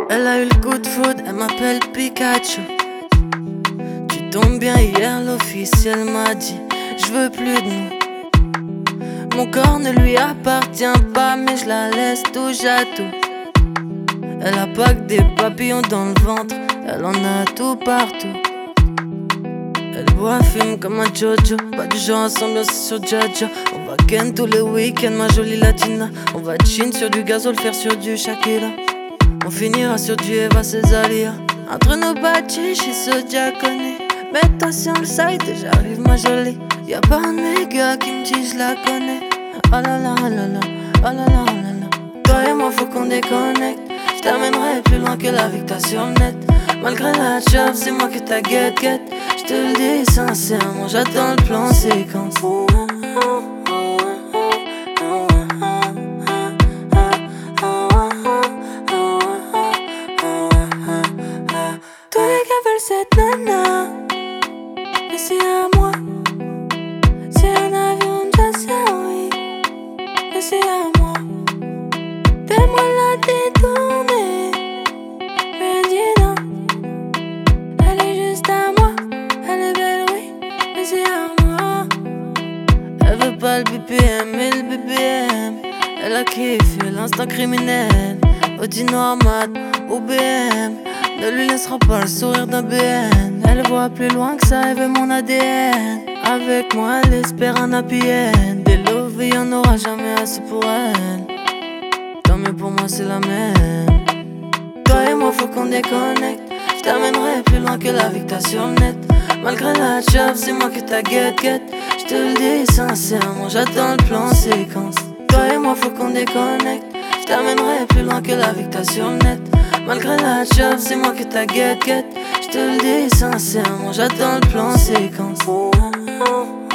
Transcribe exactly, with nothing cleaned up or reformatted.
Elle a eu le coup de foudre, elle m'appelle Pikachu. Tu tombes bien, hier l'officiel m'a dit je veux plus de nous. Mon corps ne lui appartient pas, mais je la laisse touche à tout. Elle a pas que des papillons dans le ventre, elle en a tout partout. Elle boit, fume comme un Jojo, pas du genre à s'ambiancer sur Jaja. On va ken tous les week-ends, ma jolie latina. On va chin sur du gazole, faire sur du Shakira. On finira sur du Eva Cesaria. Entre nos bâtis, j'suis ce diaconé. Mets-toi sur le site et j'arrive ma jolie. Y'a pas un méga qui me dit j'la connais. Oh la la la la, oh la la la la. Toi et moi faut qu'on déconnecte. J't'amènerai plus loin que la vie que t'as sur le net. Malgré la job, c'est moi que t'as get get. J'te le dis sincèrement, j'attends le plan séquence. Tous les gars veulent cette nana, mais c'est à moi. C'est un avion de chasse, oui, mais c'est à moi. Fais-moi la détourner, mais dis non. Elle est juste à moi, elle est belle, oui, mais c'est à moi. Elle veut pas le B P M, mais le B B M. Elle a kiffé l'instant criminel. Audi noir mat ou B M ne lui laissera pas le sourire d'un B N. Elle voit plus loin que ça, elle veut mon A D N. Avec moi, elle espère un happy end. Des love, y'en aura jamais assez pour elle. Tant mieux pour moi, c'est la même. Toi et moi, faut qu'on déconnecte. J't'amènerai plus loin que la vie que t'as sur le net. Malgré la job, c'est moi que t'as get get. J'te le dis sincèrement, j'attends le plan séquence. Toi et moi, faut qu'on déconnecte. J't'amènerai plus loin que la vie que t'as sur le net. Malgré la job, c'est moi que t'as get get. J'te le dis sincèrement, j'attends le plan séquence.